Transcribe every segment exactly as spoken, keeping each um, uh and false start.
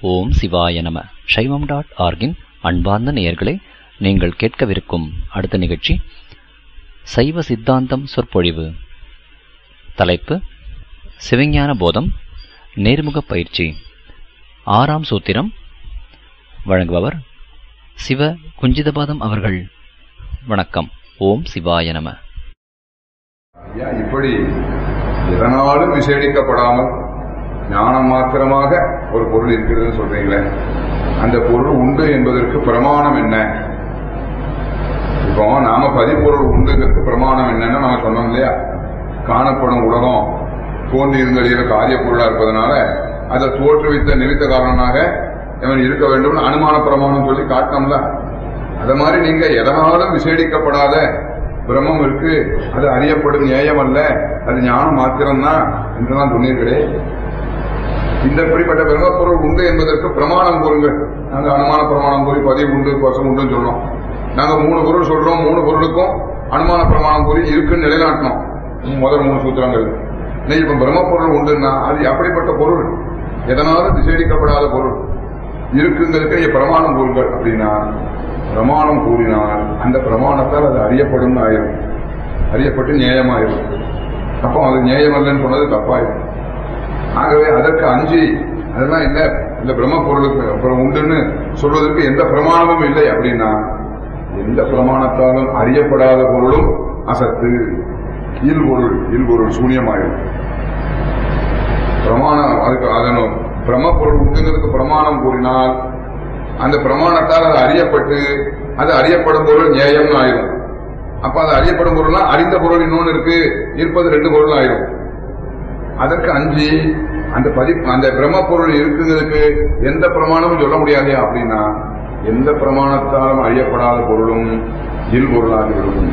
ஓம் சிவாய நம. சைவம் டாட் ஆர்கின் அன்பார்ந்த நேயர்களே, நீங்கள் கேட்கவிருக்கும் அடுத்த நிகழ்ச்சி சைவ சித்தாந்தம் சொற்பொழிவு. தலைப்பு சிவஞான போதம், நேர்முக பயிற்சி, ஆறாம் சூத்திரம். வழங்குபவர் சிவ குஞ்சிதபாதம் அவர்கள். வணக்கம். ஓம் சிவாய நம. இப்படி எதனாலும் விசேடிக்கப்படாமல் ஞானம் மாத்திரமாக ஒரு பொருள் இருக்கிறதுன்னு சொல்றீங்களே, அந்த பொருள் உண்டு என்பதற்கு பிரமாணம் என்ன? இப்போ நாம பதிப்பொருள் உண்டுங்கிறதுக்கு பிரமாணம் என்னன்னு நாம சொன்னோம் இல்லையா? காணப்படும் உலகம் தோன்றி இருந்த காரிய பொருளா இருப்பதனால அதை தோற்றுவித்த நிமித்த காரணமாக இவன் இருக்க வேண்டும் அனுமான பிரமாணம் சொல்லி காட்டணும்ல. அத மாதிரி நீங்க எதனாலும் விசேடிக்கப்படாத பிரம்மம் இருக்கு, அது அறியப்படும் நியாயம் அல்ல, அது ஞானம் மாத்திரம்தான் என்றுதான் சொன்னீர்களே. இந்த இப்படிப்பட்ட பிரம்ம பொருள் உண்டு என்பதற்கு பிரமாணம் கூறுங்கள். நாங்க அனுமான பிரமாணம் கூறி பதிவு உண்டு பசம் உண்டுன்னு சொல்றோம். நாங்க மூணு பொருள் சொல்றோம், மூணு பொருளுக்கும் அனுமான பிரமாணம் கூறி இருக்குன்னு நிலைநாட்டணும் முதல் மூணு சூத்திரங்கள். இன்னைக்கு இப்ப பிரம்ம பொருள் உண்டுன்னா அது அப்படிப்பட்ட பொருள், எதனாலும் விசேடிக்கப்படாத பொருள் இருக்குங்கிறதுக்கு பிரமாணம் கூறுங்கள் அப்படின்னா, பிரமாணம் கூறினால் அந்த பிரமாணத்தால் அது அறியப்படும் ஆயிரும், அறியப்பட்டு நியாயமாயிரும். அப்போ அது நியாயம் அல்லன்னு சொன்னது தப்பாயிரும். ஆகவே அதற்கு அஞ்சு அதெல்லாம் இல்லை, இந்த பிரம்ம பொருளுக்கு உண்டுன்னு சொல்வதற்கு எந்த பிரமாணமும் இல்லை அப்படின்னா, எந்த பிரமாணத்தாலும் அறியப்படாத பொருளும் அசத்து, இல்பொருள், இல்பொருள் சூன்யமாயிரும். பிரமாணம் அதுக்கு அதனும் பிரம்ம பொருள் உண்டுங்கிறதுக்கு பிரமாணம் கூறினால் அந்த பிரமாணத்தால் அது அறியப்பட்டு அது அறியப்படும் பொருள் நியாயம்னு ஆயிரும். அப்ப அது அறியப்படும் பொருள்னா அறிந்த பொருள் இன்னொன்னு இருக்கு, இருப்பது ரெண்டு பொருள் ஆயிரும். அதற்கு அஞ்சு அந்த பதிப்பு அந்த பிரம்ம பொருள் இருக்குங்கிறதுக்கு எந்த பிரமாணமும் சொல்ல முடியாது அப்படின்னா, எந்த பிரமாணத்தாலும் அறியப்படாத பொருளும் இல் பொருளாகிவிடும்.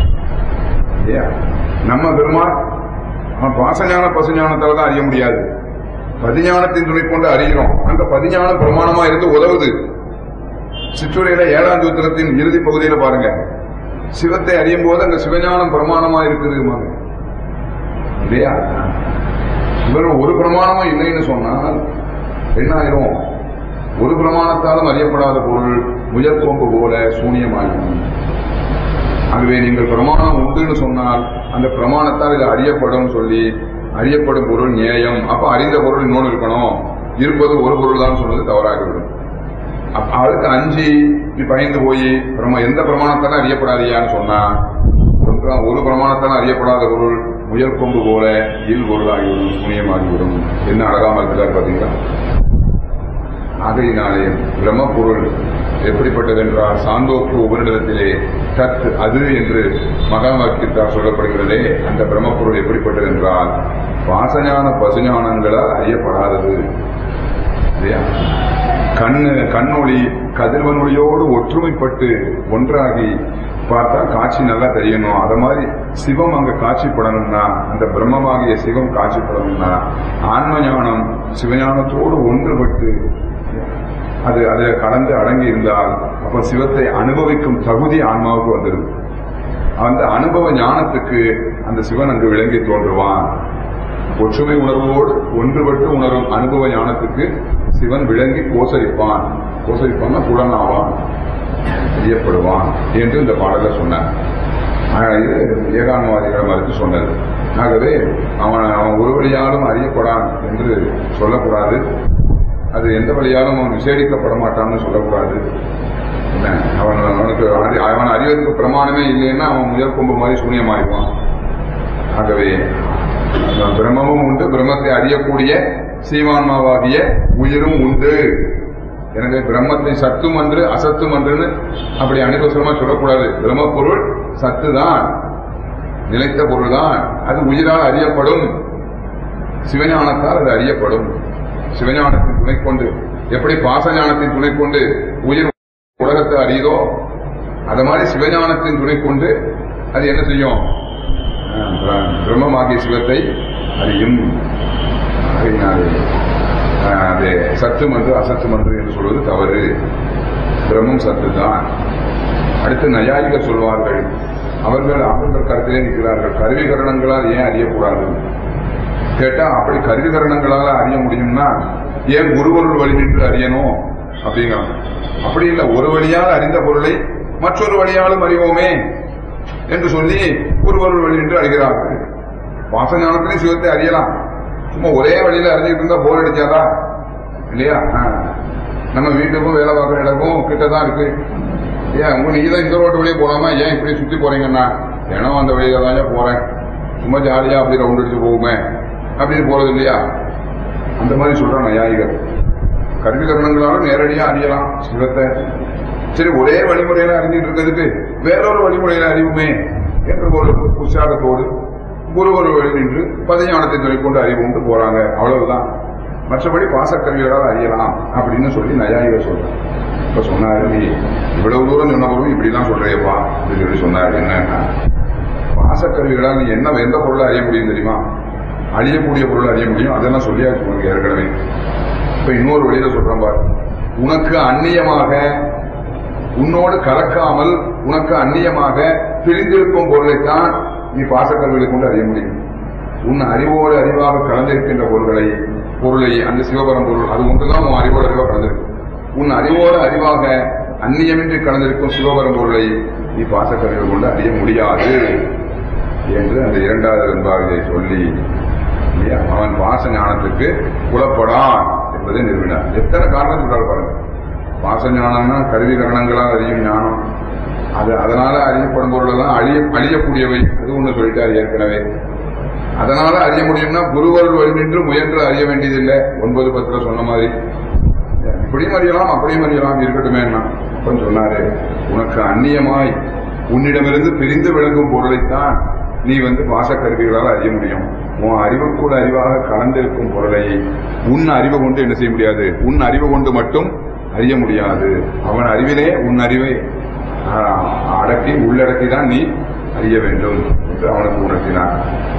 நம்ம பெருமாள் அவன் பாசஞான பசுஞானத்தால தான் அறிய முடியாது, பதிஞானத்தின் துணை கொண்டு அறிகிறோம். அங்க பதிஞானம் பிரமாணமா இருந்து உதவுது. சிற்றுரையில ஏழாம் சூத்திரத்தின் இறுதி பகுதியில பாருங்க, சிவத்தை அறியும் போது அங்க சிவஞானம் பிரமாணமா இருக்குது இல்லையா? இவர் ஒரு பிரமாணமும் இல்லைன்னு சொன்னால் என்ன ஆயிரும்? ஒரு பிரமாணத்தாலும் அறியப்படாத பொருள் முயற்கொம்பு போல சூன்யமாகும். ஆகவே நீங்கள் பிரமாணம் உண்டுன்னு சொன்னால் அந்த பிரமாணத்தால் இது அறியப்படும் சொல்லி, அறியப்படும் பொருள் நியாயம், அப்ப அறிந்த பொருள் இன்னொன்று இருக்கணும், இருப்பது ஒரு பொருள் தான் சொன்னது தவறாகிவிடும். அதுக்கு அஞ்சு நீ பயந்து போய் பிரம எந்த பிரமாணத்தாலும் அறியப்படாதியான்னு சொன்னா, ஒரு பிரமாணத்தாலும் அறியப்படாத பொருள் முயல் கொம்பு போல இல் பொருளாகிவிடும், சூன்யமாகிவிடும். என்ன அழகாம இருக்கிறார் பாத்தீங்களா? ஆகையினாலே பிரம்ம பொருள் எப்படிப்பட்டது என்றால், சாந்தோக்கு உபரிடத்திலே தத் அது என்று மகா வாக்கியத்தால் சொல்லப்படுகிறதே, அந்த பிரம்ம பொருள் எப்படிப்பட்டது என்றால் வாசஞான பசுஞானங்களால் அறியப்படாதது. கண்ணு கண்ணொளி கதிர்வனொளியோடு ஒற்றுமைப்பட்டு ஒன்றாகி பார்த்தா காட்சி நல்லா தெரியணும். அத மாதிரி சிவம் அங்க காட்சிப்படணும்னா, அந்த பிரம்மமாகிய சிவம் காட்சிப்படணும்னா ஆன்ம ஞானம் சிவஞானத்தோடு ஒன்றுபட்டு அது அதை கடந்து அடங்கி இருந்தால் அப்ப சிவத்தை அனுபவிக்கும் தகுதி ஆன்மாவுக்கு வந்துருது. அந்த அனுபவ ஞானத்துக்கு அந்த சிவன் அங்கு விளங்கி தோன்றுவான். ஒற்றுமை உணர்வோடு ஒன்றுபட்டு உணரும் அனுபவ ஞானத்துக்கு சிவன் விளங்கி கோசரிப்பான். கோசரிப்பான்னா புலனாவான், அறியப்படுவான் என்று இந்த பாடல சொன்னார். இது ஏகான்மவாதிகளை மறுத்து சொன்னது. ஆகவே அவன் அவன் ஒரு வழியாலும் அறியப்படான் என்று சொல்லக்கூடாது, அது எந்த வழியாலும் அவன் விசேடிக்கப்பட மாட்டான்னு சொல்லக்கூடாது. அவன் அவனுக்கு அவன் அறிவதற்கு பிரமாணமே இல்லைன்னா அவன் முயல் கொம்பு மாதிரி சூன்யமாயிடுவான். ஆகவே பிரம்மமும் உண்டு, பிரம்மத்தை அறியக்கூடிய சீமான்மாவாகிய உயிரும் உண்டு. எனவே பிரம்மத்தை சத்தும் அன்று அசத்தும் அன்றுன்னு அப்படி அனிவசரமா சொல்லக்கூடாது. பிரம்ம பொருள் சத்து தான், நிலைத்த பொருள் தான், அது உயிரால் அறியப்படும், சிவஞானத்தால் அது அறியப்படும். சிவஞானத்தின் துணை கொண்டு எப்படி பாசஞானத்தின் துணை கொண்டு உயிர் உலகத்தை அறியுதோ, அது மாதிரி சிவஞானத்தின் துணை கொண்டு அது என்ன செய்யும்? பிரம்மமாகிய சிவத்தை அறியும். அது சத்து மன்று அசத்து மன்று என்று சொல்வது தவறு. பிரம்மம் சத்து தான். அடுத்து நையாயிகர் சொல்வார்கள், அவர்கள் அவர்கள் கருத்திலே நிற்கிறார்கள், கருவி கரணங்களால் ஏன் அறியக்கூடாது? கேட்டா அப்படி கருவிகரணங்களால அறிய முடியும்னா ஏன் குருவருள் வழி நின்று அறியணும் அப்படிங்கிறான். அப்படி இல்லை, ஒரு வழியால் அறிந்த பொருளை மற்றொரு வழியாலும் அறிவோமே என்று சொல்லி குருவருள் வழி நின்று அறிகிறார்கள். பாசஞானத்திலையும் சிவத்தை அறியலாம். சும்மா ஒரே வழியில அறிஞ்சிட்டு இருந்தா போர் அடிச்சாதா இல்லையா? நம்ம வீட்டுக்கும் வேலை பார்க்குற இடமும் கிட்டதான் இருக்கு. ஏன் உங்க நீதான் இந்த ரோட்டு வழியே போலாமா, ஏன் இப்படி சுத்தி போறீங்கன்னா ஏன்னா அந்த வழியில தான் போறேன், சும்மா ஜாலியா அப்படி ரவுண்ட் அடிச்சு போகுமே அப்படின்னு போறது இல்லையா? அந்த மாதிரி சொல்றான் நையாயிகர். கல்வி கரணங்களாலும் நேரடியா அறியலாம் சிவத்தை. சரி, ஒரே வழிமுறையில அறிஞ்சிட்டு இருக்கிறதுக்கு வேறொரு வழிமுறையில அறிவுமே என்ற ஒரு உற்சாகத்தோடு குருவரு வழி நின்று பதஞானத்தை துணைக்கொண்டு அறிவுண்டு போறாங்க. அவ்வளவுதான். மற்றபடி பாசக்கல்விகளால் அறியலாம் அப்படின்னு சொல்லி நையாயிகர் சொல்றாங்க. இப்ப சொன்னாரு, நீ இவ்வளவு தூரம் சொன்னவரும் இப்படிலாம் சொல்றியப்பா அப்படின்னு சொல்லி சொன்னாரு. என்னன்னா, பாசக்கருவிகளால் நீ என்ன எந்த பொருளை அறிய முடியும் தெரியுமா? அழியக்கூடிய பொருளை அறிய முடியும். அதெல்லாம் சொல்லியாச்சு உனக்கு ஏற்கனவே. இப்ப இன்னொரு வழியில சொல்றேன் பாரு. உனக்கு அந்நியமாக, உன்னோடு கலக்காமல் உனக்கு அந்நியமாக பிரிந்திருக்கும் பொருளைத்தான் நீ பாசக்கருவிகளை கொண்டு அறிய முடியும். உன் அறிவோடு அறிவாக கலந்திருக்கின்ற பொருள்களை பொருளை அந்த சிவபரம் பொருள் அது ஒன்றுதான் உன் அறிவோடு அறிவாக கலந்திருக்கும். உன் அறிவோடு அறிவாக அந்நியமின்றி கலந்திருக்கும் சிவபரம் பொருளை நீ பாசக்கருவிகள் கொண்டு அறிய முடியாது என்று அந்த இரண்டாவது வெண்பாவிலை சொல்லி அவன் பாச ஞானத்துக்கு புலப்படான் என்பதை நிறுவினார். எத்தனை காரணம் சொல்றாரு பாருங்க. பாச ஞானம்னா கருவி கரணங்களால் அறியும் ஞானம். அது அதனால அறியப்படும் பொருள் தான் அழிய அழியக்கூடியவை. அது ஒண்ணு சொல்லிட்டாரு ஏற்கனவே. அதனால அறிய முடியும்னா குருவருள் வழி நின்று முயன்று அறிய வேண்டியதில்லை. ஒன்பது பத்துல சொன்ன மாதிரி இப்படியும் அறியலாம் அப்படியும் அறியலாம், இருக்கட்டுமே. அப்ப சொன்னாரு, உனக்கு அந்நியமாய் உன்னிடமிருந்து பிரிந்து விளங்கும் பொருளைத்தான் நீ வந்து பாசக்கருவிகளால் அறிய முடியும். உன் அறிவுக்குள்ள அறிவாக கலந்திருக்கும் பொருளை உன் அறிவு கொண்டு என்ன செய்ய முடியாது? உன் அறிவு கொண்டு மட்டும் அறிய முடியாது. அவன் அறிவிலே உன் அறிவை அடக்கி உள்ளடக்கி தான் நீ அறிய வேண்டும் என்று அவனுக்கு உணர்த்தினார்.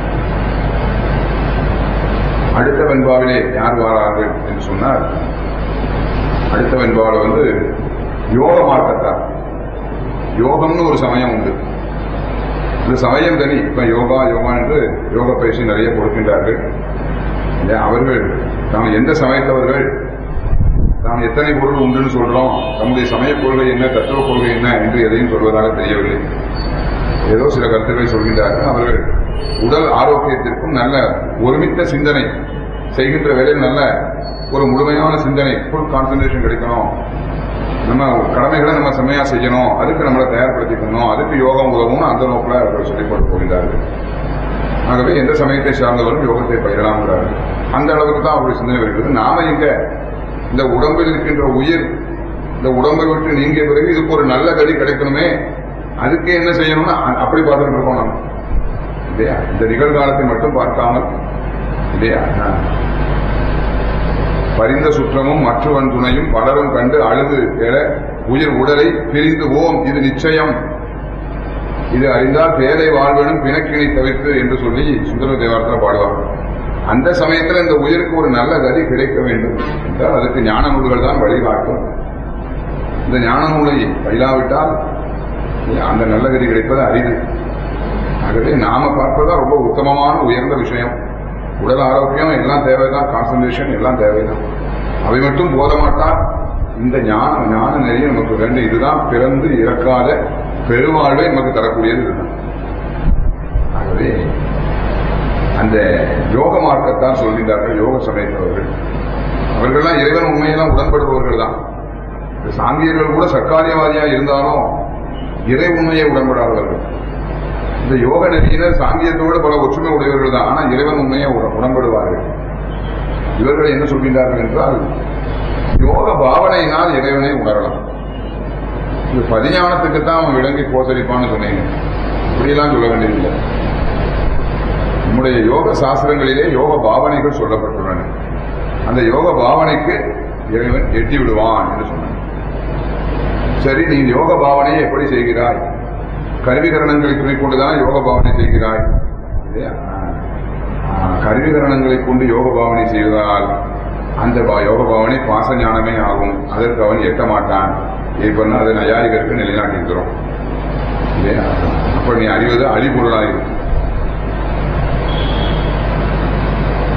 அடுத்த வெண்பாவிலே யார் வாரார்கள் என்று சொன்னார். அடுத்த வெண்பாவில வந்து யோக மார்க்கத்தார். யோகம்னு ஒரு சமயம் உண்டு. இந்த சமயம் தனி. இப்ப யோகா யோகா என்று யோக பயிற்சி நிறைய கொடுக்கின்றார்கள். அவர்கள் நாம் எந்த சமயத்தவர்கள், நாம் எத்தனை பொருள் உண்டுன்னு சொல்றோம், நம்முடைய சமய கொள்கை என்ன, தத்துவ கொள்கை என்ன என்று எதையும் சொல்வதாக தெரியவில்லை. ஏதோ சில கருத்துக்களை சொல்கின்றார்கள். அவர்கள் உடல் ஆரோக்கியத்திற்கும் நல்ல ஒருமித்த சிந்தனை செய்கின்ற வேலையில் நல்ல ஒரு முழுமையான சிந்தனை, ஃபுல் கான்சன்ட்ரேஷன் கிடைக்கணும், நம்ம கடமைகளை நம்ம செம்மையா செய்யணும், அதுக்கு நம்மளை தயார்படுத்திக்கணும், அதுக்கு யோகம் உதவும் அந்த நோக்கில் அவர்கள் சொல்லிக் கொண்டு போகின்றார்கள். ஆகவே எந்த சமயத்தை சார்ந்தவரும் யோகத்தை பயிரலாம்ங்கிறார்கள். அந்த அளவுக்கு தான் அவருடைய சிந்தனை வருகிறது. நாம இங்க இந்த உடம்பில் இருக்கின்ற உயிர் இந்த உடம்பை விட்டு நீங்கிய பிறகு இதுக்கு ஒரு நல்ல கதி கிடைக்கணுமே, அதுக்கு என்ன செய்யணும்னு அப்படி பார்த்துட்டு இருக்கோம் நம்ம இல்லையா? இந்த நிகழ்காலத்தை மட்டும் பார்க்காமல் இல்லையா? பரிந்த சுற்றமும் மற்றவன் துணையும் பலரும் கண்டு அழுது எழ உயிர் உடலை பிரிந்து ஓம் இது நிச்சயம், இது அறிந்தால் பேரை வாழ்வனும் பிணக்கினை தவிர்த்து என்று சொல்லி சுந்தர தேவாரத்தில் பாடுவார். அந்த சமயத்தில் இந்த உயிருக்கு ஒரு நல்ல கதி கிடைக்க வேண்டும் என்றால் அதுக்கு ஞான நூல்கள் தான் வழிகாட்டும். இந்த ஞான நூலை பயிலாவிட்டால் அந்த நல்ல கதி கிடைப்பது அரிது. ஆகவே நாம பார்ப்பதா ரொம்ப உத்தமமான உயர்ந்த விஷயம். உடல் ஆரோக்கியம் எல்லாம் தேவைதான், கான்சன்ட்ரேஷன் எல்லாம் தேவைதான். அவை மட்டும் போத மாட்டால் இந்த ஞான ஞான நெறிய நமக்கு வேண்டும். இதுதான் பிறந்து இறக்காத பெருவாழ்வை நமக்கு தரக்கூடியது இதுதான். ஆகவே அந்த யோக மார்க்கத்தான் சொல்கின்றார்கள் யோக சமயத்தவர்கள். அவர்கள்லாம் இறைவன் உண்மையெல்லாம் உடன்படுபவர்கள் தான். சாங்கியர்கள் கூட சர்க்காரியவாதியா இருந்தாலும் இறை உண்மையை உடன்படாதவர்கள். இந்த யோக நெறியினர் சாங்கியத்தோடு பல ஒற்றுமை உடையவர்கள் தான். ஆனால் இறைவன் உண்மையை உடன்படுவார்கள். இவர்கள் என்ன சொல்கின்றார்கள் என்றால், யோக பாவனையினால் இறைவனை உணரலாம். இது பதிஞானத்துக்குத்தான் அவன் விளங்கி கோசரிப்பான்னு சொன்னீங்க. இப்படியெல்லாம் சொல்ல வேண்டியதில்லை. நம்முடைய யோக சாஸ்திரங்களிலே யோக பாவனைகள் சொல்லப்பட்டுள்ளன. அந்த யோக பாவனைக்கு இறைவன் எட்டி விடுவான் என்று சொன்னான். சரி, நீ யோக பாவனையை எப்படி செய்கிறாய்? கருவிகரணங்களை துணை கொண்டுதான் யோக பாவனை செய்கிறாய். கருவிகரணங்களை கொண்டு யோக பாவனை செய்வதால் அந்த யோக பாவனை பாச ஞானமே ஆகும். அதற்கு அவன் எட்ட மாட்டான். இப்ப அதை நையாயிகருக்கு நிலைநாட்டிருக்கிறோம் இல்லையா? அப்ப நீ அறிவது அழிபொருளாயிருக்கும்.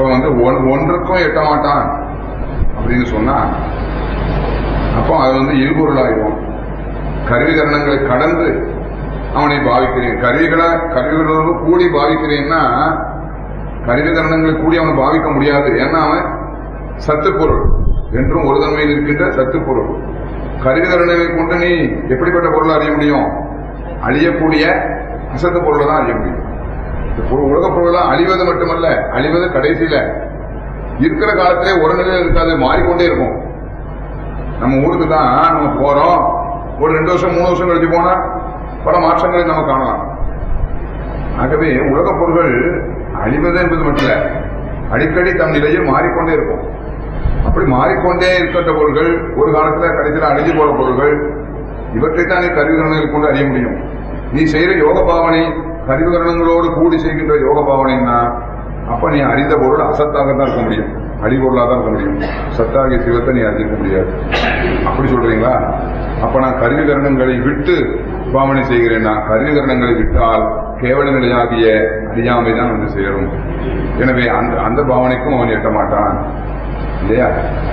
வந்து ஒன்றுக்கும் எட்ட மாட்டான் அப்படின்னு சொன்னா அப்போ அது வந்து இல்பொருளாயிடும். கருவிகரணங்களை கடந்து அவனை பாவிக்கிறேன். கருவிகளை கருவிகளோடு கூடி பாவிக்கிறேன்னா கருவிகரணங்களை கூடி அவனை பாவிக்க முடியாது. ஏன்னா அவன் சத்து பொருள், என்றும் ஒரு தன்மையில் இருக்கின்ற சத்து பொருள். கருவிகரணங்களை கொண்டு நீ எப்படிப்பட்ட பொருளை அறிய முடியும்? அழியக்கூடிய அசத்து பொருளை தான் அறிய முடியும். உலக பொருளெல்லாம் அழிவது மட்டுமல்ல, அழிவது கடைசியில இருக்கிற காலத்திலே ஒரு நிலையில் இருக்காது, மாறிக்கொண்டே இருக்கும். நம்ம ஊருக்கு தான் நம்ம போறோம், ஒரு ரெண்டு வருஷம் மூணு வருஷம் கழிச்சு போனா பல மாற்றங்களை நம்ம காணலாம். ஆகவே உலக பொருள்கள் அழிவது என்பது மட்டும் இல்ல, அடிக்கடி தம் நிலையில் மாறிக்கொண்டே இருக்கும். அப்படி மாறிக்கொண்டே இருக்கின்ற பொருள்கள் ஒரு காலத்துல கடைசியில் அழிஞ்சு போற பொருள்கள், இவற்றைத்தான் நீ கருவிகரணங்கள் கொண்டு அறிய முடியும். நீ செய்யற யோக பாவனை கருவிகரணங்களோடு கூடி செய்கின்ற யோக பாவனைன்னா அப்ப நீ அறிந்த பொருள் அசத்தாகத்தான் இருக்க முடியும், அழிபொருளாக தான் இருக்க முடியும். சத்தாகிய சிவத்தை நீ அறிஞ்சிருக்க முடியாது. அப்படி சொல்றீங்களா? அப்ப நான் கருவிகரணங்களை விட்டு பாவனை செய்கிறேன்னா, கருவிகரணங்களை விட்டால் கேவல நிலையாகிய அறியாமை தான் வந்து சேரும். எனவே அந்த அந்த பாவனைக்கும் அவன் எட்ட மாட்டான் இல்லையா?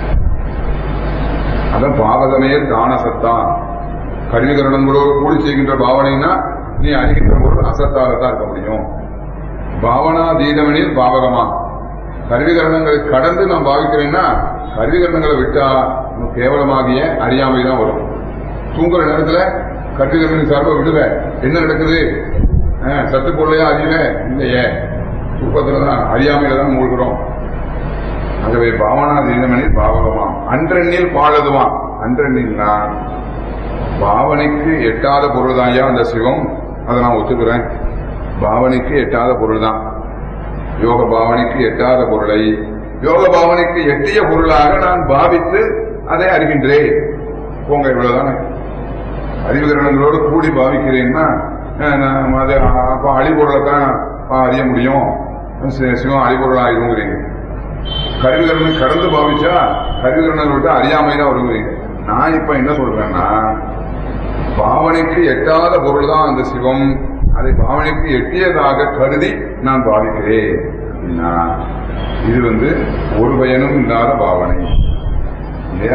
அதான் பாவகமே தான சத்தான். கருவிகரணங்களோடு கூடி செய்கின்ற பாவனைனா நீ அறிகின்ற பொருள் அசத்தாகத்தான் இருக்க முடியும். பாவனா தீதவனில் பாவகமா. கருவிகரணங்களை கடந்து நான் பாவிக்கிறேன்னா கருவிகரணங்களை விட்டா கேவலமாகிய அறியாமை தான் வரும். தூங்குற நேரத்துல கருவிகரணத்தின் சார்பை விடுவேன், என்ன நடக்குது? சத்து பொருளையா அறிவே இல்லையே, தூக்கத்துலதான் அறியாமையில தான் மூழ்கிறோம். ஆகவே பாவனா தீதவனில் பாவகமா. அன்றெண்ணில் பாழதுவான். அன்றெண்ணில்னா பாவனைக்கு எட்டாத பொருள் தான் ஐயா அந்த சிவம், அதை நான் ஒத்துக்கிறேன். பாவனைக்கு எட்டாத பொருள் தான், யோக பாவனைக்கு எட்டாத பொருளை யோக பாவனைக்கு எட்டிய பொருளாக நான் பாவித்து அதை அறிகின்றேன். போங்க, இவ்வளவுதானே. அறிவுகரணங்களோடு கூடி பாவிக்கிறேன்னா அது அப்ப அழிபொருளை தான் அறிய முடியும், சிவம் அழிபொருள் ஆயிருங்கிறீங்க. கருவிகரணம் கடந்து பாவிச்சா கருவிகரணங்களை விட்டு அறியாமை தான் வருங்கிறீங்க. நான் இப்ப என்ன சொல்றேன்னா, பாவனைக்கு எட்டாத பொருள் தான் அந்த சிவம், அதை பாவனைக்கு எட்டியதாக கருதி நான் பாவிக்கிறேன். இது வந்து ஒரு பயனும் இல்லாத பாவனை இல்லையா?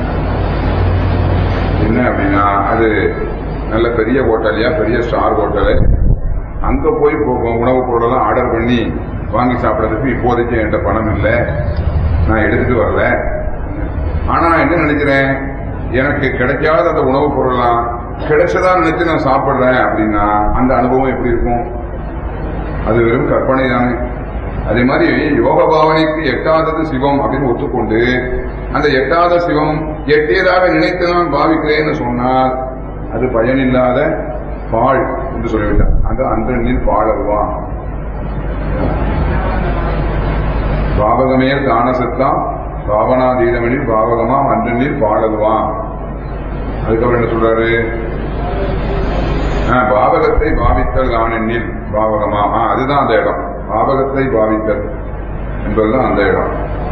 என்ன அப்படின்னா, அது நல்ல பெரிய ஹோட்டலையா, பெரிய ஸ்டார் ஹோட்டலு, அங்க போய் உணவுப் பொருளெல்லாம் ஆர்டர் பண்ணி வாங்கி சாப்பிடறதுக்கு இப்போதைக்கு என்கிட்ட பணம் இல்லை, நான் எடுத்துட்டு வரல. ஆனா நான் என்ன நினைக்கிறேன், எனக்கு கிடைக்காத அந்த உணவுப் பொருள்லாம் கிடைச்சதா நினைச்சு நான் சாப்பிடுறேன் அப்படின்னா அந்த அனுபவம் எப்படி இருக்கும்? அது வெறும் கற்பனை தானே. அதே மாதிரி யோக பாவனைக்கு எட்டாதது சிவம் அப்படின்னு ஒத்துக்கொண்டு அந்த எட்டாத சிவம் எட்டியதாக நினைத்து நான் பாவிக்கிறேன்னு சொன்னால் அது பயனில்லாத பாழ் என்று சொல்லிவிட்டார். அந்த அன்றெண்ணில் பாழருவான். பாவகமே தானசத்தான் பாவனாதீதமெனில் பாவகமா அன்றெண்ணில் பாழருவான். அதுக்கப்புறம் என்ன சொல்றாரு? பாவகத்தை பாவித்தல் தான் எண்ணில் பாவகமா. அதுதான் அந்த இடம். பாவகத்தை பாவித்தல் என்பதுதான் அந்த இடம்.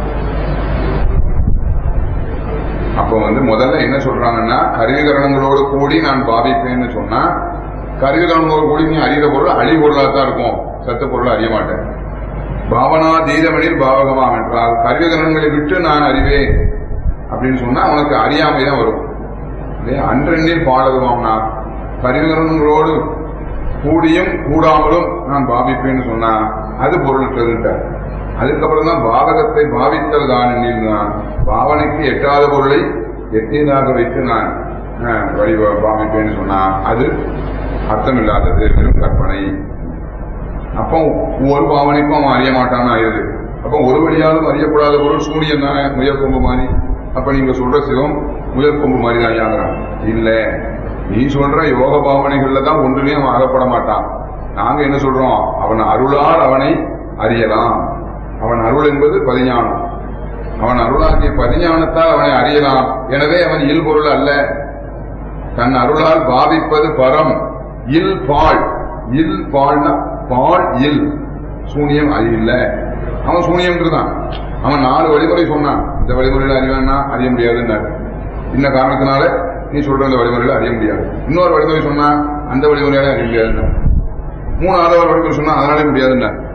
அப்ப வந்து முதல்ல என்ன சொல்றாங்கன்னா, கருவிகரணங்களோடு கூடி நான் பாவிப்பேன்னு சொன்னா, கருவிகரணங்களோடு கூடி நீ அறிந்த பொருள் அழி பொருளாத்தான் இருக்கும், சத்து பொருள் அறிய மாட்டேன். பாவனா தீதமெனில் பாவகமா என்றால் கருவிகரணங்களை விட்டு நான் அறிவேன் அப்படின்னு சொன்னா உனக்கு அறியாமை தான் வரும். அன்றெண்ணில் பாடதுவாம்னா கருவிகரணங்களோடு கூடியும் கூடாமலும் நான் பாவிப்பேன்னு சொன்னா அது பொருள். அதுக்கப்புறம் தான் பாவகத்தை பாவித்தல் தான் எண்ணில் நான் பாவனைக்கு எட்டாத பொருளை எட்டியதாக வைத்து நான் வழி பாவிப்பேன்னு சொன்னா அது அர்த்தம் இல்லாதது, வெறும் கற்பனை. அப்போ ஒரு பாவனைக்கும் அவன் அறிய மாட்டான்னு ஆயுது. அப்போ ஒரு வழியாலும் அறியப்படாத பொருள் சூனியம் தானே, முயல் கொம்பு மாதிரி. அப்ப நீங்க சொல்ற சிவம் முயல் கொம்பு மாதிரி தான் யாங்கிறான். இல்ல, நீ சொல்ற யோக பாவனைகள்ல தான் ஒன்றுலயும் அவன் அகப்பட மாட்டான். நாங்க என்ன சொல்றோம், அவன் அருளால் அவனை அறியலாம். அவன் அருள் என்பது பதிஞானம். அவன் அருளாகிய பதிஞானத்தால் அவனை அறியலாம். எனவே அவன் இல் பொருள் அல்ல. தன் அருளால் பாவிப்பது பரம். இல் பால். இல் பால்னா பால் இல். சூனியம் அறிவில்ல. அவன் சூனியம்ன்றதான். அவன் நாலு வழிமுறை சொன்னான். இந்த வழிமுறையில அறிவான்னா அறிய முடியாதுன்னாரு. இந்த காரணத்தினால நீ சொல்ற இந்த வழிமுறையில அறிய முடியாது. இன்னொரு வழிமுறை சொன்னா அந்த வழிமுறையால அறிய முடியாதுன்னா, மூணாவது வழிமுறை சொன்னா அதனாலே முடியாதுன்னா.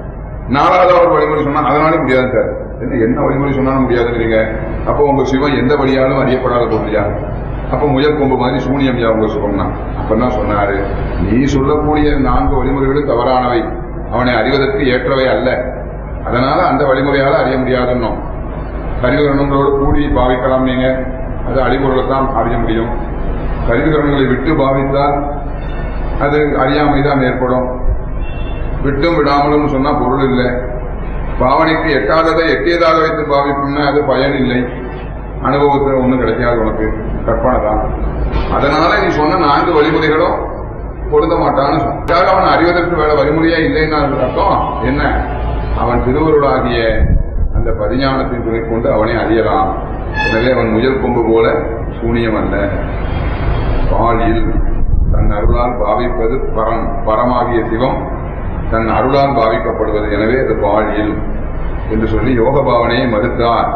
நாலாவது ஒரு வழிமுறை சொன்னா அதனாலே முடியாது சார். என்ன என்ன வழிமுறை சொன்னாலும் முடியாதுங்கிறீங்க. அப்போ உங்க சிவம் எந்த வழியாலும் அறியப்படாத பொருளியா? அப்ப முயல் கொம்பு மாதிரி சூனியம் யா உங்க சுகம்னா? அப்பதான் சொன்னாரு, நீ சொல்லக்கூடிய நான்கு வழிமுறைகளும் தவறானவை, அவனை அறிவதற்கு ஏற்றவை அல்ல. அதனால அந்த வழிமுறையால அறிய முடியாதுன்னு. கருவிகரணங்களோடு கூடி பாவிக்கலாம் நீங்க, அது அடிபொருளைத்தான் அறிய முடியும். கருவிகரணங்களை விட்டு பாவித்தால் அது அறியாமைதான் ஏற்படும். விட்டும் விடாமலும் சொன்னா பொருள் இல்லை. பாவனைக்கு எட்டாததை எட்டியதாக வைத்து பாவிப்புன்னா அது பயன் இல்லை, அனுபவத்தில் ஒன்றும் கிடைக்காது, உனக்கு கற்பனை தான். அதனால நீ சொன்ன நான்கு வழிமுறைகளும் பொருந்த மாட்டான்னு சொன்ன. அவன் அறிவதற்கு வேற வழிமுறையா இல்லைன்னு அர்த்தம் என்ன? அவன் திருவருளாகிய அந்த பதிஞானத்தின் துணை கொண்டு அவனை அறியலாம். எனவே அவன் முயல் கொம்பு போல சூனியம் அல்ல. பாலில் தன் அருளால் பாவிப்பது பரம், பரமாகிய சிவம் தன் அருளால் பாவிக்கப்படுவது. எனவே அது பாலில் என்று சொல்லி யோக பாவனையை மறுத்தார்.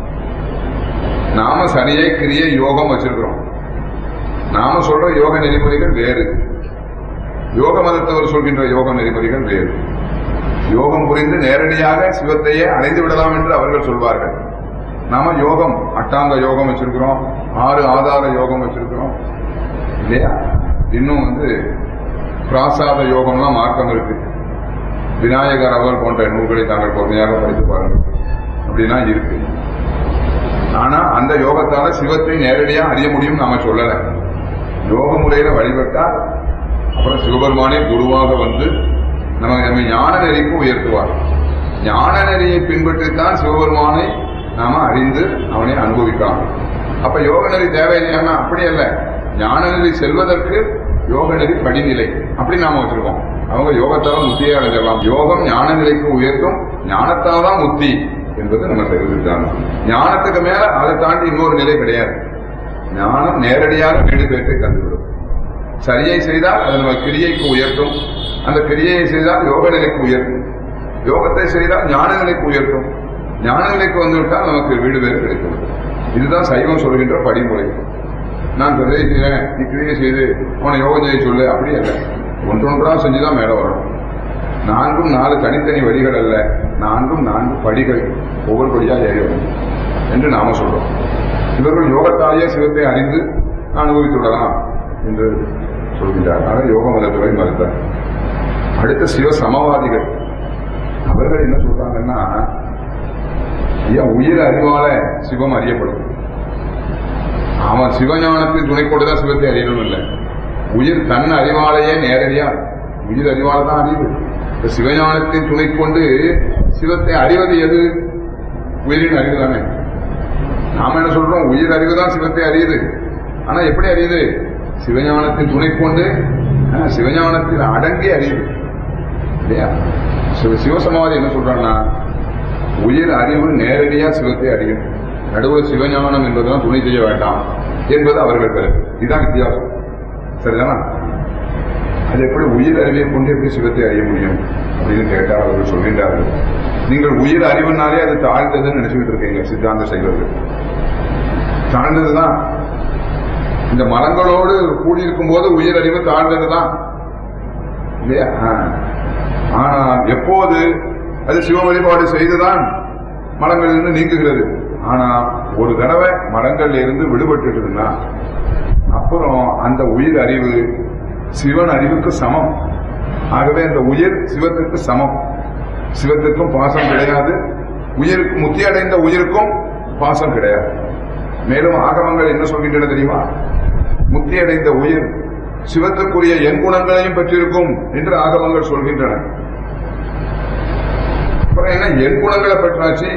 நாம சனியை கிரிய யோகம் வச்சிருக்கிறோம். நாம சொல்ற யோக நெறிமுறைகள் வேறு, யோக மதத்தவர் சொல்கின்ற யோக நெறிமுறைகள் வேறு. யோகம் புரிந்து நேரடியாக சிவத்தையே அடைந்து விடலாம் என்று அவர்கள் சொல்வார்கள். நாம யோகம் அட்டாங்க யோகம் வச்சிருக்கிறோம், ஆறு ஆதார யோகம் வச்சிருக்கிறோம் இல்லையா? இன்னும் வந்து பிராசாத யோகம்லாம் மார்க்கம் இருக்கு. விநாயகர் அவர்கள் போன்ற நூல்களை தாங்கள் பொறுமையாக படித்து பாருங்கள், அப்படின்னா இருக்கு. ஆனா அந்த யோகத்தால சிவத்தை நேரடியா அறிய முடியும் நாம சொல்லல. யோக முறையில வழிபட்டால் அப்புறம் சிவபெருமானே குருவாக வந்து நம்ம நம்ம ஞான நெறிக்கு உயர்த்துவார். ஞான நெறியை பின்பற்றித்தான் சிவபெருமானை நாம அறிந்து அவனை அனுபவிக்கலாம். அப்ப யோக நெறி தேவையில்லையானா அப்படி அல்ல. ஞான நெறி செல்வதற்கு யோக நெறி படிநிலை அப்படி நாம வச்சிருக்கோம். அவங்க யோகத்தால முத்தியை அடைஞ்சிடலாம். யோகம் ஞான நிலைக்கு உயர்த்தும், ஞானத்தால் தான் முத்தி என்பது நம்ம தெரிவித்தாங்க. ஞானத்துக்கு மேல அதை தாண்டி இன்னொரு நிலை கிடையாது. ஞானம் நேரடியாக வீடு பேற்றை தந்துவிடும். சரியை செய்தால் அது நம்ம கிரியைக்கு உயர்த்தும், அந்த கிரியையை செய்தால் யோக நிலைக்கு உயர்த்தும், யோகத்தை செய்தால் ஞான நிலைக்கு உயர்த்தும், ஞான நிலைக்கு வந்துவிட்டால் நமக்கு வீடு பேறு கிடைக்கும். இதுதான் சைவம் சொல்கின்ற படிமுறை. நான் சரியை செய்யறேன், நீ கிரியை செய்து அவனை யோகம் செய்ய சொல்லு, அப்படி அல்ல. ஒன்றொன்றா செஞ்சுதான் மேல வரணும். நான்கும் நாலு தனித்தனி வழிகள் அல்ல, நான்கும் நான்கு படிகள், ஒவ்வொரு படியா ஏறும் என்று நாம சொல்றோம். இவர்கள் யோகத்தாலேயே சிவத்தை அறிந்து அனுபவித்து விடலாம் என்று சொல்கின்றார். ஆக யோக மதத்துறை மறுத்தார். அடுத்த சிவ சமவாதிகள் அவர்கள் என்ன சொல்றாங்கன்னா, ஐயா உயிர் அறிவால சிவம் அறியப்படும். அவன் சிவஞானத்தின் துணை கொண்டுதான் சிவத்தை அறியணும் இல்லை. உயிர் தன் அறிவாலேயே நேரடியா, உயிர் அறிவால தான் அறிவு. சிவஞானத்தின் துணை கொண்டு சிவத்தை அறிவது எது? உயிரின் அறிவு தானே. நாம என்ன சொல்றோம், உயிர் அறிவுதான் சிவத்தை அறியுது. ஆனா எப்படி அறியுது? சிவஞானத்தின் துணை கொண்டு, சிவஞானத்தில் அடங்கி அறியுது இல்லையா? சிவசமாதி என்ன சொல்றாங்கன்னா, உயிர் அறிவு நேரடியா சிவத்தை அறியும், நடுவில் சிவஞானம் என்பதெல்லாம் துணை செய்ய வேண்டாம் என்பது அவர்கள் கருத்து. இதுதான் வித்தியாசம். சரிதானா? அது எப்படி உயிர் அறிவை கொண்டு எப்படி சிவத்தை அறிய முடியும் அப்படின்னு கேட்டால் அவர்கள் சொல்கின்றார்கள், நீங்கள் உயிர் அறிவுனாலே அது தாழ்ந்ததுன்னு நினைச்சுட்டு இருக்கீங்க. சித்தாந்த சைவர்கள் தாழ்ந்ததுதான். இந்த மரங்களோடு கூடியிருக்கும் போது உயிர் அறிவு தாழ்ந்ததுதான் இல்லையா? ஆனால் எப்போது அது சிவ வழிபாடு செய்துதான் மரங்கள் இருந்து நீங்குகிறது. ஆனா ஒரு தடவை மரங்கள்ல இருந்து விடுபட்டுதுன்னா அப்புறம் அந்த உயிர் அறிவு சிவன் அறிவுக்கு சமம். ஆகவே அந்த உயிர் சிவத்திற்கு சமம். சிவத்திற்கும் பாசம் கிடையாது, உயிருக்கு முத்தி அடைந்த உயிருக்கும் பாசம் கிடையாது. மேலும் ஆகமங்கள் என்ன சொல்கின்றன தெரியுமா? முத்தி அடைந்த உயிர் சிவத்துக்குரிய எண் குணங்களையும் பெற்றிருக்கும் என்று ஆகமங்கள் சொல்கின்றன. அப்புறம் என்ன எண் குணங்களை பெற்றாச்சு?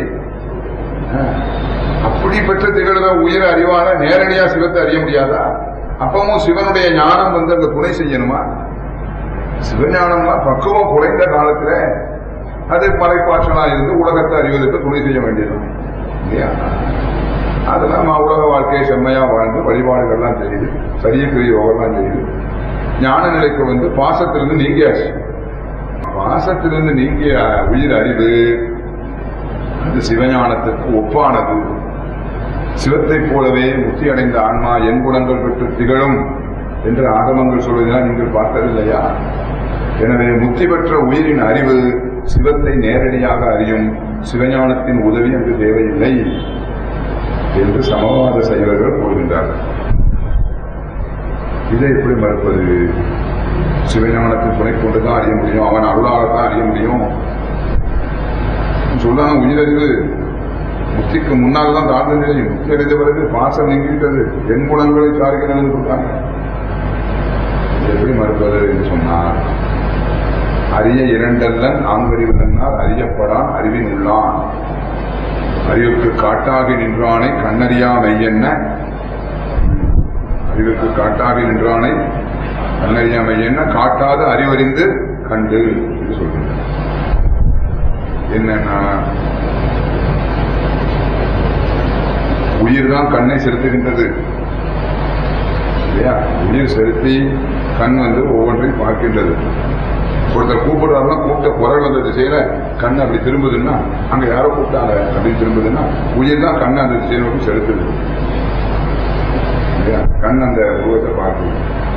அப்படி பெற்ற திகழ்ற உயிர் அறிவால நேரடியா சிவத்தை அறிய முடியாதா? அப்பவும் சிவனுடைய ஞானம் வந்து அங்க துணை செய்யணுமா? சிவஞானம்னா பக்குவம் குறைந்த காலத்துல அது மலைப்பாற்றலா இருந்து உலகத்தை அறிவதற்கு துணை செய்ய வேண்டியது இல்லையா? அதெல்லாம் உலக வாழ்க்கையை செம்மையா வாழ்ந்து வழிபாடுகள்லாம் செய்யுது, சரியக்கிரிய யோகம்லாம் செய்யுது. ஞான நிலைக்கு வந்து பாசத்திலிருந்து நீங்கியாச்சு. பாசத்திலிருந்து நீங்கிய உயிர் அறிவு அது சிவஞானத்திற்கு ஒப்பானது. சிவத்தை போலவே முத்தி அடைந்த ஆன்மா என் குணங்கள் பெற்று திகழும் என்று ஆகமங்கள் சொல்வதனால் நீங்கள் பார்த்ததில்லையா? எனவே முத்தி பெற்ற உயிரின் அறிவு சிவத்தை நேரடியாக அறியும் சிவஞானத்தின் உதவி அங்கு தேவையில்லை என்று சமவாத சைவர்கள் கூறுகின்றார்கள். இதை எப்படி மறுப்பது? சிவஞானத்தின் துணை கொண்டுதான் அறிய முடியும், அவன் அருளாகத்தான் அறிய முடியும் சொல்லான உயிரறிவு முத்திக்கு முன்னால் தான் தாழ்ந்த நிலை. முத்தி அடைந்த பிறகு பாசம் நீங்கிவிட்டது, என் குணங்களை சார்கிறது சொல்றாங்க. எப்படி மறுப்பது என்று சொன்னார், அறிய இரண்டல்லன் ஆங்கறிவதனால் அறியப்படான் அறிவின் உள்ளான். அறிவுக்கு காட்டாகி நின்றானை கண்ணறியா மெய்யென்ன, அறிவுக்கு காட்டாகி நின்றானை கண்ணறியா மெய்யென்ன காட்டாத அறிவறிந்து கண்டு என்று சொல்கின்றார். என்னன்னா, உயிர் தான் கண்ணை செலுத்துகின்றது இல்லையா? உயிர் செலுத்தி கண் வந்து ஒவ்வொன்றையும் பார்க்கின்றது. ஒருத்தர் கூப்பிடுறாருன்னா கூப்பிட்ட குரல் வந்த திசையில கண் அப்படி திரும்புதுன்னா, அங்க யாரோ கூப்பிட்டாங்க அப்படின்னு திரும்புதுன்னா உயிர் தான் கண் அந்த திசையை நோக்கி செலுத்துது இல்லையா? கண் அந்த உருவத்தை பார்க்குது.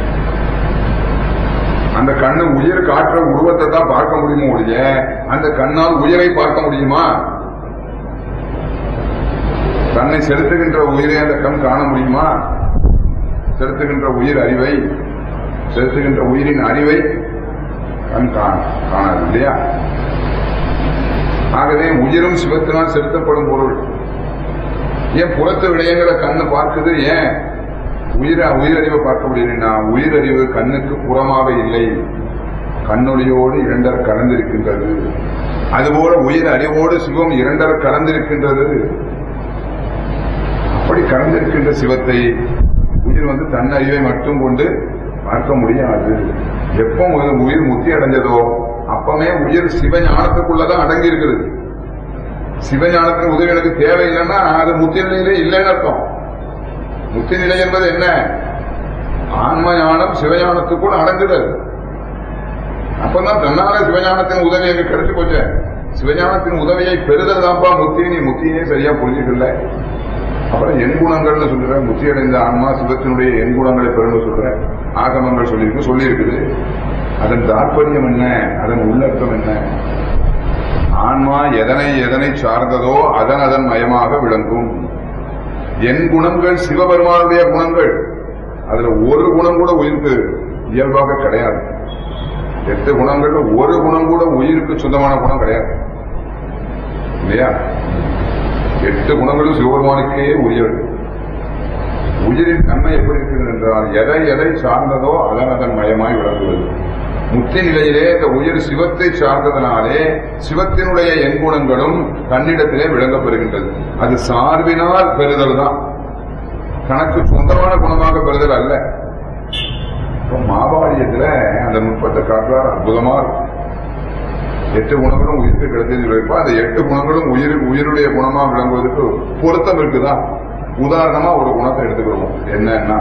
அந்த கண்ணு உயிர் காட்டுற உருவத்தை தான் பார்க்க முடியுமோ ஒழிய அந்த கண்ணால் உயிரை பார்க்க முடியுமா? தன்னை செலுத்துகின்ற உயிரை அந்த கண் காண முடியுமா? செலுத்துகின்ற உயிர் அறிவை, செலுத்துகின்ற உயிரின் அறிவை கண் காணாது இல்லையா? ஆகவே உயிரும் சிவத்தினால் செலுத்தப்படும் பொருள். ஏன் புறத்து விடயங்களை கண்ணு பார்க்குது? ஏன் உயிர உயிரறிவை பார்க்க முடியலன்னா, உயிரறிவு கண்ணுக்கு புறமாக இல்லை, கண்ணொளியோடு இரண்டர கலந்திருக்கின்றது. அதுபோல உயிர் அறிவோடு சிவம் இரண்டர கலந்திருக்கின்றது. அப்படி கலந்திருக்கின்ற சிவத்தை உயிர் வந்து தன் அறிவை மட்டும் கொண்டு பார்க்க முடியாது. எப்போ உயிர் முத்தி அடைஞ்சதோ அப்பவே உயிர் சிவஞானத்துக்குள்ளதான் அடங்கி இருக்கிறது. சிவஞானத்தின் உதவி எனக்கு தேவையில்லைன்னா அது முத்தி நிலையிலே இல்லைன்னு அர்த்தம். முத்தி நிலை என்பது என்ன? ஆன்ம ஞானம் சிவஞானத்துக்குள் அடங்குதல். அப்பதான் தன்னால சிவஞானத்தின் உதவி எனக்கு கிடைச்சு போச்ச. சிவஞானத்தின் உதவியை பெறுதல் தான்ப்பா முத்தி. நீ முத்தியே சரியா புரிஞ்சுக்கல. அப்புறம் எண் குணங்கள்னு சொல்ற, முத்தி அடைந்த ஆன்மா சிவத்தினுடைய எண் குணங்களை பெருமை சொல்ற ஆகமங்கள் சொல்லியிருக்கு சொல்லி இருக்குது. அதன் தாற்பயம் என்ன? அதன் உள்ளர்த்தம் என்ன? ஆன்மா எதனை எதனை சார்ந்ததோ அதன் அதன் மயமாக விளங்கும். என் குணங்கள் சிவபெருமானுடைய குணங்கள். அதுல ஒரு குணம் கூட உயிருக்கு இயல்பாக கிடையாது. எட்டு குணங்கள் ஒரு குணம் கூட உயிருக்கு சொந்தமான குணம் கிடையாது இல்லையா? எட்டு குணங்களும் சிவபெருமானுக்கே உரியது. உயிரின் தன்மை எப்படி இருக்கிறது என்றால் எதை எதை சார்ந்ததோ அதன் அதன் மயமாய் விளங்குவது. முத்தி நிலையிலே இந்த உயிர் சிவத்தை சார்ந்ததனாலே சிவத்தினுடைய எண்குணங்களும் தன்னிடத்திலே விளங்கப்பெறுகின்றது. அது சார்பினால் பெறுதல் தான், தனக்கு சொந்தமான குணமாக பெறுதல் அல்ல. மாபாடியத்துல அந்த நுட்பத்தை காட்டுறார், அற்புதமா இருக்கும். எட்டு குணங்களும் உயிருக்கு கிடைத்தது விளைப்பா. அந்த எட்டு குணங்களும் உயிருக்கு உயிருடைய குணமாக விளங்குவதற்கு பொருத்தம் இருக்குதா? உதாரணமா ஒரு குணத்தை எடுத்துக்கிறோம். என்னன்னா,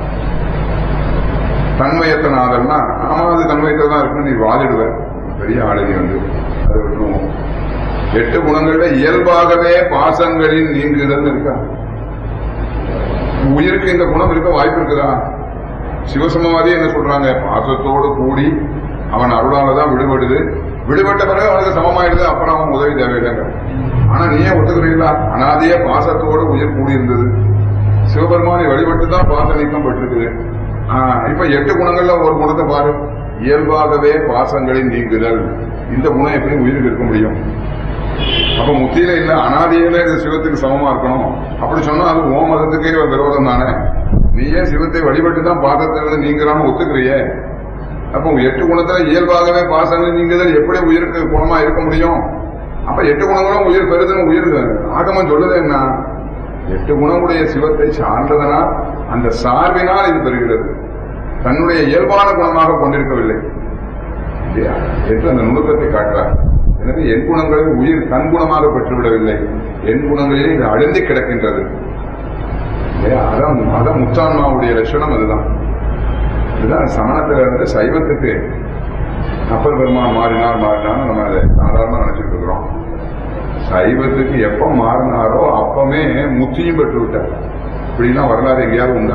தன்மயத்தனாதல்னா, ஆமா அது தன்மயத்தில் தான் இருக்குன்னு நீ வாதிடுவேன், பெரிய ஆளுநி வந்து அதை விட்டுருவோம். எட்டு குணங்கள்ல இயல்பாகவே பாசங்களின் நீங்குதல் இருக்கா? உயிருக்கு இந்த குணம் இருக்க வாய்ப்பு இருக்குதா? சிவசமவாதி என்ன சொல்றாங்க? பாசத்தோடு கூடி அவன் அருளாலதான் விடுபடுது, விடுபட்ட பிறகு அவனுக்கு சமமாயிடுது, அப்புறம் அவன் உதவி தேவையில்லைங்க. ஆனா நீயே ஒத்துக்கிறீங்களா? அனாதைய பாசத்தோடு உயிர் கூடியிருந்தது, சிவபெருமானை வழிபட்டுதான் பாச நீக்கம் பெற்றிருக்குது. இப்ப எட்டு குணங்கள்ல ஒரு குணத்தை பாரு, இயல்பாகவே பாசங்களின் நீங்குதல். இந்த குணம் எப்படி உயிருக்கு இருக்க முடியும்? அப்ப முத்தியில இல்ல, அனாதியில இது சிவத்துக்கு சமமா இருக்கணும். அப்படி சொன்னா அது ஓ மதத்துக்கே விரோதம் தானே. நீயே சிவத்தை வழிபட்டுதான் பாசத்திலிருந்து நீங்கிறான்னு ஒத்துக்கிறியே. அப்போ எட்டு குணத்துல இயல்பாகவே பாசங்கள் நீங்குதல் எப்படி உயிருக்கு குணமா இருக்க முடியும்? அப்ப எட்டு குணங்களும் உயிர் பெறுதுன்னு உயிர் ஆகமம் சொல்லுது என்ன? எட்டு குணமுடைய சிவத்தை சார்ந்ததனால் அந்த சார்பினால் இது பெறுகிறது, தன்னுடைய இயல்பான குணமாக கொண்டிருக்கவில்லை என்று அந்த நுணுக்கத்தை காட்டுறார். எனவே என் குணங்களை உயிர் தன் குணமாக பெற்றுவிடவில்லை, என் குணங்களிலே இது அழுந்தி கிடக்கின்றது. அதான் அதான் முத்தான்மாவுடைய லட்சணம். அதுதான் இதுதான் சமணத்தில இருந்து சைவத்துக்கு அப்பர் பெருமான் மாறினார் மாறினார் நம்ம அதை சாதாரண நினைச்சிட்டு இருக்கிறோம். சைவத்துக்கு எப்ப மாறினாரோ அப்பவே முத்தியும் பெற்று விட்டார். இப்படிலாம் வரலாறு எங்கேயாவது உண்டா?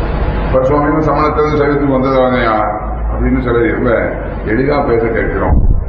பரசுவாமியும் சமணத்திலிருந்து சைவத்துக்கு வந்ததானையா அப்படின்னு சில ரொம்ப எளிதா பேச கேட்கிறோம்.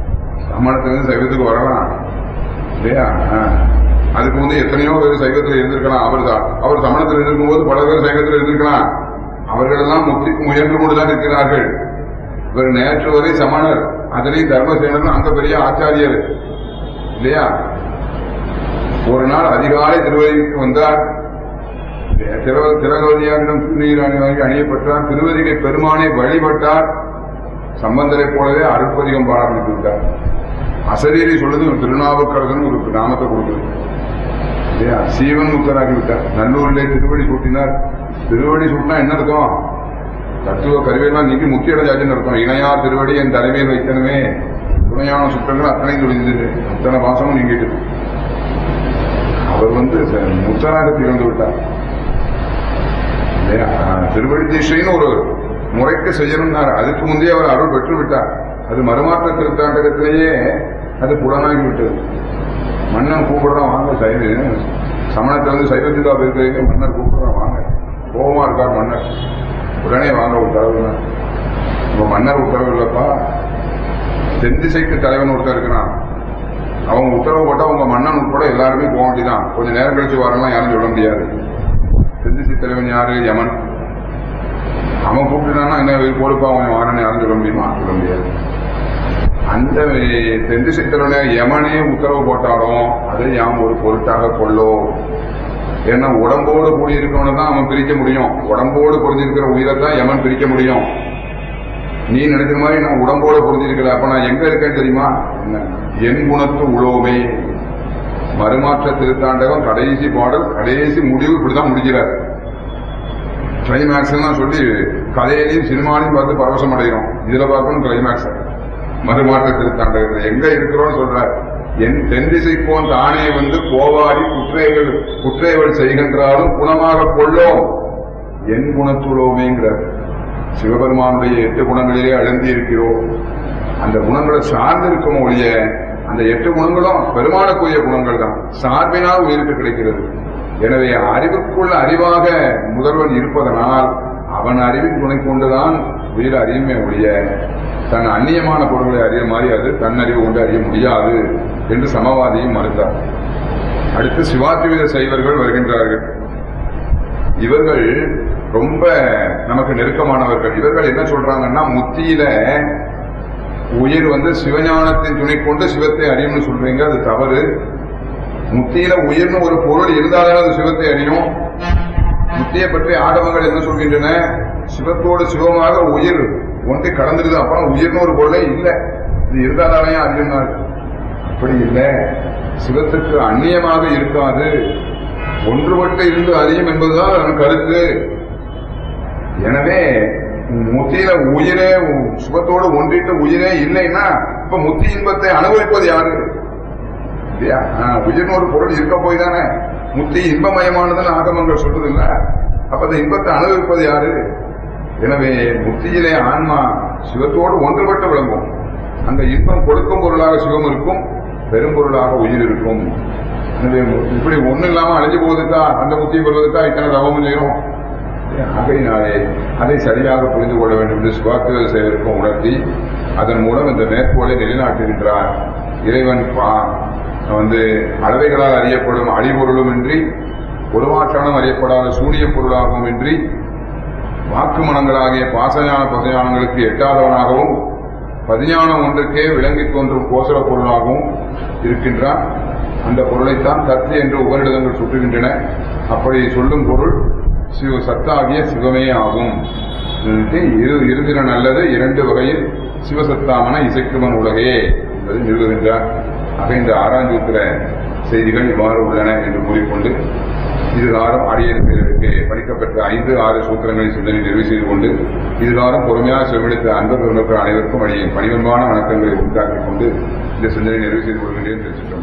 சமணத்திலிருந்து சைவத்துக்கு வரலாம் இல்லையா? அதுக்கு வந்து எத்தனையோ பேர் சைவத்தில் இருந்திருக்கலாம். அவர் தான் அவர் சமணத்தில் இருக்கும் போது பல பேர் சைவத்தில் இருந்திருக்கலாம். அவர்கள் எல்லாம் முக்திக்கு முயன்று கொண்டுதான் இருக்கிறார்கள். இவர் நேற்று வரை சமணர், அதிலேயும் தர்மசேனன் அங்க பெரிய ஆச்சாரியர் இல்லையா? ஒரு நாள் அதிகாலை திருவதிக்கு வந்தார். திலகவதியாரிடம் திருநீராணி வாங்கி அணியப்பட்டார். திருவதிகை பெருமானை வழிபட்டார். சம்பந்தரை போலவே அருட்பதிகம் பாட ஆரம்பித்து விட்டார். அசரீரி சொல்லுது ஒரு திருநாவுக்கரசன் ஒரு நாமத்தை கொடுக்குது இல்லையா? சீவன் முக்தராகி விட்டார். நல்லூரிலே திருவடி சூட்டினார். திருவடி சூட்டினா என்ன அர்த்தம்? தத்துவ கருவியெல்லாம் நீக்கி முக்கிய அடைஞ்சாச்சுன்னு அர்த்தம். இணையார் திருவடி என் தலைமையில் வைத்தனவே துணையான சுற்றங்கள் அத்தனையும் தொழிந்தது. அத்தனை பாசமும் நீங்கிட்டு அவர் வந்து முக்தராக திகழ்ந்து விட்டார் இல்லையா? திருவடி தீட்சைன்னு ஒரு முறைக்கு செய்யணும்னார். அதுக்கு முந்தைய அவர் அருள் பெற்று விட்டார். அது மறுமாற்ற திருத்தாண்டகத்திலேயே அது புலனாகி விட்டது. மன்னன் கூப்பிடுறான், வாங்க சைவ சமணத்திலிருந்து சைவத்துக்கா போயிருக்க மன்னர் கூப்பிடுறான், வாங்க. கோபமா இருக்கார் மன்னர். உடனே வாங்க உத்தரவு. இப்ப மன்னர் உத்தரவு இல்லப்பா, தென்திசைக்கு தலைவன் ஒருத்தர் இருக்கிறான். அவங்க உத்தரவு போட்டா உங்க மன்னன் உட்பட எல்லாருமே போக வேண்டியதான். கொஞ்சம் நேரம் கழிச்சு வரலாம், யாரும் சொல்ல முடியாது. தென்திசை தலைவன் யாரு? யமன். அவன் கூப்பிட்டுனா என்ன போடுப்பா அவன் வாரன்னு யாரும் சொல்ல முடியுமா? சொல்ல முடியாது. அந்த தென்திசை தலைவன் யமனே உத்தரவு போட்டாலும் அதை யாம் ஒரு பொருட்டாக கொள்ளோ. ஏன்னா உடம்போடு கூடி இருக்கவனை தான் அவன் பிரிக்க முடியும். உடம்போடு பொருந்திருக்கிற உயிரை தான் யமன் பிரிக்க முடியும். நீ நினைக்கிற மாதிரி நான் உடம்போடு பொருந்திருக்கல, அப்ப நான் எங்க இருக்கேன்னு தெரியுமா? என் குணத்து உலோமே. மறுமாற்ற திருத்தாண்டகம் கடைசி பாடல், கடைசி முடிவு இப்படிதான் முடிக்கிறார். கிளைமேக்ஸ் எல்லாம் சொல்லி கதையிலையும் சினிமாலையும் பார்த்து பரவசம் அடைகிறோம். இதுல பார்க்கணும் கிளைமேக்ஸ். மறுமாற்ற திருத்தாண்டகம் எங்க இருக்கிறோம்னு சொல்றார். என் தென்திசைக்கோன் தானே வந்து கோவாடி குற்றைகள் குற்றைகள் செய்கின்றாலும் குணமாக கொள்ளோம் என் குணத்துள்ளோமேங்கிறார். சிவபெருமானுடைய எட்டு குணங்களிலே அழுந்தி இருக்கிறோம். அந்த குணங்களை சார்ந்து இருக்கும் ஒழிய அந்த எட்டு குணங்களும் பெருமானுக்குரிய குணங்கள் தான். சார்பினால் உயிருக்கு கிடைக்கிறது. எனவே அறிவுக்குள்ள அறிவாக முதல்வன் இருப்பதனால் அவன் அறிவின் துணை கொண்டுதான் உயிர் அறியுமே ஒழிய தன் அந்நியமான பொருள்களை அறிய மாதிரி அது தன் அறிவு கொண்டு அறிய முடியாது என்று சமவாதியும் மறுத்தார். அடுத்து சிவாத்வித சைவர்கள் வருகின்றார்கள். இவர்கள் ரொம்ப நமக்கு நெருக்கமானவர்கள். இவர்கள் என்ன சொல்றாங்கன்னா, முத்தியில உயிர் வந்து சிவஞானத்தின் துணை கொண்டு சிவத்தை அறியும்னு சொல்றீங்க, அது தவறு. முத்தியில உயிர்னு ஒரு பொருள் இருந்தாலும் அது சிவத்தை அறியும். முத்தியை பற்றி ஆடவங்கள் என்ன சொல்கின்றன? சிவத்தோடு சிவமாக உயிர் ஒன்றை கடந்துருது, அப்புறம் உயிர்னு ஒரு பொருளே இல்லை, இது இருந்தாலே அறியும்னார். அப்படி இல்லை, சிவத்துக்கு அந்நியமாக இருக்காது, ஒன்றுபட்டு இருந்து அறியும் என்பதுதான் அதன் கருத்து. எனவே முத்தியில உயிரே சுகத்தோடு ஒன்றிட்டு உயிரே இல்லைன்னா இப்ப முத்தி இன்பத்தை அனுபவிப்பது யாரு? இல்லையா? உயிர்னு ஒரு பொருள் இருக்க போய் தானே முத்தி இன்பமயமானதுன்னு ஆகமங்கள் சொல்றது இல்ல. அப்ப அந்த இன்பத்தை அனுபவிப்பது யாரு? எனவே முத்தியிலே ஆன்மா சிவத்தோடு ஒன்றுபட்டு விளங்கும். அந்த இன்பம் கொடுக்கும் பொருளாக சிவம் இருக்கும், பெரும்பொருளாக உயிர் இருக்கும். எனவே இப்படி ஒண்ணு இல்லாம அழிஞ்சு போகுதுக்கா, அந்த முத்தியை பெறுவதற்கா இத்தனை தவமும் செய்யணும். ஆகையினாலே அதை சரியாக புரிந்து கொள்ள வேண்டும் என்று சிவாத்வித சேவருக்கும் உணர்த்தி அதன் மூலம் இந்த மேற்கோளை நிலைநாட்டுகின்றார். இறைவன் வந்து அளவைகளால் அறியப்படும் அடிபொருளும் இன்றி ஒருமாற்றானம் அறியப்படாத சூனிய பொருளாகவும் இன்றி வாக்கு மனங்களாகிய பாசஞான பசஞானங்களுக்கு எட்டாதவனாகவும் பதிஞானம் ஒன்றுக்கே விளங்கி தோன்றும் கோசர பொருளாகவும் இருக்கின்றான். அந்த பொருளைத்தான் சத்து என்று உபரிடங்கள் சுட்டுகின்றன. அப்படி சொல்லும் பொருள் சிவ சத்தாகிய சிவமே ஆகும். இருதிறன் அல்லது இரண்டு வகையில் சிவசத்தாமன இசைக்குமன் உலகையே என்பதை நிறுவுகின்றார். ஆக இந்த ஆறாஞ்சூத்திர செய்திகள் இவ்வாறு உள்ளன என்று கூறிக்கொண்டு இதுகாரம் அடியன் பேருக்கு படிக்கப்பட்ட ஐந்து ஆறு சூத்திரங்களை சிந்தனை நிறைவு செய்து கொண்டு இதுகாரம் பொறுமையாக செவிடுத்த அன்பர் அனைவருக்கும் அடியேன் பணிவன்பான வணக்கங்களை உண்டாக்கிக் கொண்டு இந்த சிந்தனை நிறைவு செய்து கொள்கின்றேன்.